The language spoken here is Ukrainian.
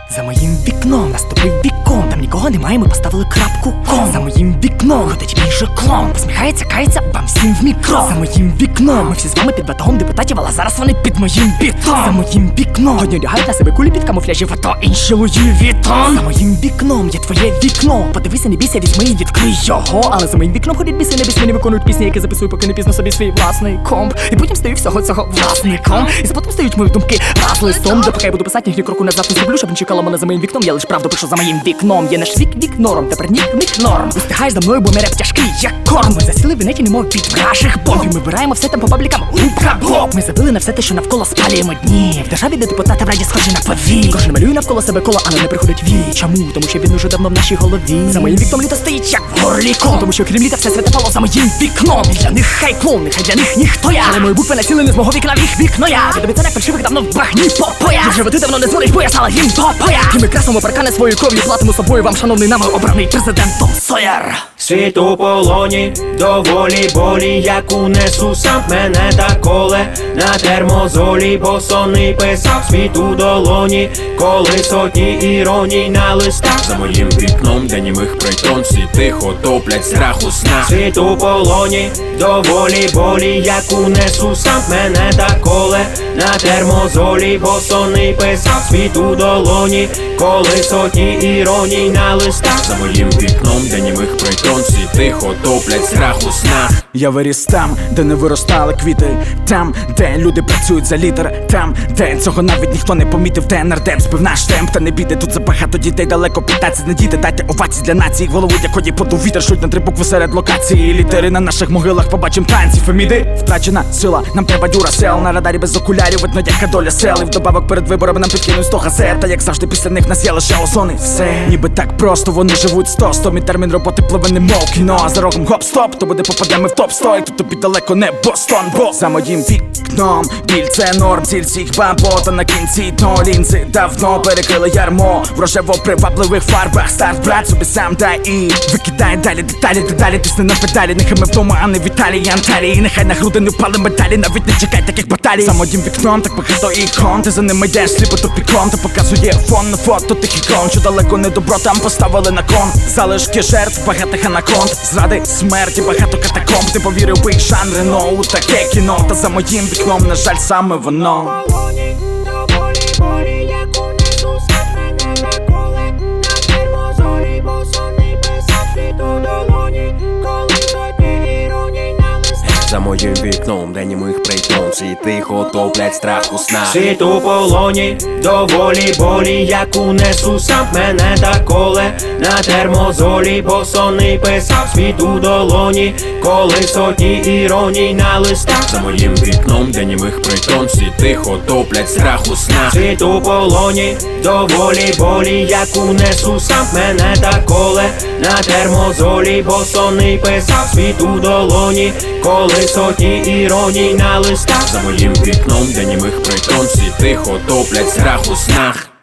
За моїм вікном наступив вікон, там нікого немає, ми поставили крапку ком. За моїм вікном ходить мій же клон, посміхається, кається вам всім в мікро. За моїм вікном ми всі з вами під батогом депутатів, але зараз вони під моїм бітом. За моїм вікном одні одягають на себе кулі під камуфляжів, а то інші Луї Вітон. За моїм вікном є твоє вікно, подивися, не бійся, візьми і відкрий його. Але за моїм вікном ходять біси, не виконують пісні, які записую, поки не пізно собі свій власний комп. І потім стаю всього цього власником. І потім стають мої думки раз листом, допоки я буду писати, ні кроку назад не зроблю, щоб не чекала мене за моїм вікном. Я лиш правду пишу за моїм вікном. Є наш вік норм, тепер нік норм. Устигаєш за мною, бо мій реп тяжкий, як корм. Ми засіли в інеті, немов від вражих бомб. І ми вибираємо все там по паблікам, губка блок. Ми забили на все те, що навколо спалюємо дні. В державі, де депутата в раді схожі на повій. Кожен малює навколо себе коло, але не приходить вій. Чому? Тому що він уже давно в нашій голові. За моїм вікном літо стоїть, як в горлі ком. Тому що крім літа все святе пало за моїм вікном. І для них хай клоун, нехай для них ніхто я. Але мої букви насілені з мого вікна в їх вікно я. Від обіцянок фальшивих давно в багні попоя. Вже води давно не дзвонить, бо я сала їм топоя. І ми красному паркани своєю кров'ю платимо собою вам, шановний нами обраний президентом Сойер. Світ у полоні, доволі болі, як унесу сам мене та коле на термозолі, бо сонний писав світ у долоні, коли сотні іроній на листах. За моїм вікном, де німих притон, всі тихо топлять страху сна. Світ у полоні, доволі болі, як унесу сам мене та коле на термозолі, бо сонний писав світ у долоні, коли сотні іроній на листах. За моїм вікном, де німих притон, всі тихо топлять страху сна. Я виріс там, де не виростали квіти, там, де люди працюють за літер, там, де цього навіть ніхто не помітив, де нардеп збив наш темп. Та не біди, тут забагато дітей, далеко 15 не діти. Дайте овації для нації, голову якої подув вітер, шуть на 3 букви серед локації. Літери на наших могилах, побачим танці. Феміди, втрачена сила, нам треба дюрасел. На радарі без окулярів видно, яка доля сел. І вдобавок перед виборами нам підкинуть 100 газет. Та як завжди після них нас є лише озони. Все, ніби так просто, вони живуть 100 мій термін роботи пливе немов кіно. А за рогом гоп-стоп, то буде попадемо в топ-100. І тут тобі далеко не Бостон, бо за моїм вікном біль це норм, ціль всіх бабо. Та на кінці то лінзи давно перекрили ярмо в рожево-привабливих фарбах. Старт, брат, собі сам дай і викидай далі деталі, тисни на педалі. Нехай ми вдома, а не в Італії, Анталії. Нехай на груди не впали медалі, навіть не чекай таких баталій. За моїм вікном так багато ікон, ти за ними йдеш сліпо тупіком. Та показує фон на фото тих ікон, що далеко не добро там поставили на кон. Залишки жертв, багатих анаконд, зради, смерті, багато катакомб. Ти повірив би жанри, но у таке кіно. Та за моїм вікном, на жаль, саме воно. За моїм вікном, де німих притон, всі тихо топлять страху сна. Світ у полоні, доволі болі, як унесу сам мене та коле на термозолі, бо сонний писав світ у долоні, коли сотні іроній на листах. За моїм вікном, де німих притон, всі тихо топлять страху сна. Світ у полоні, доволі болі, як унесу сам мене та коле на термозолі, бо сонний писав світ у долоні, коли сотні іроній на листах. За моїм вікном, де німих притон, всі тихо топлять страху снах.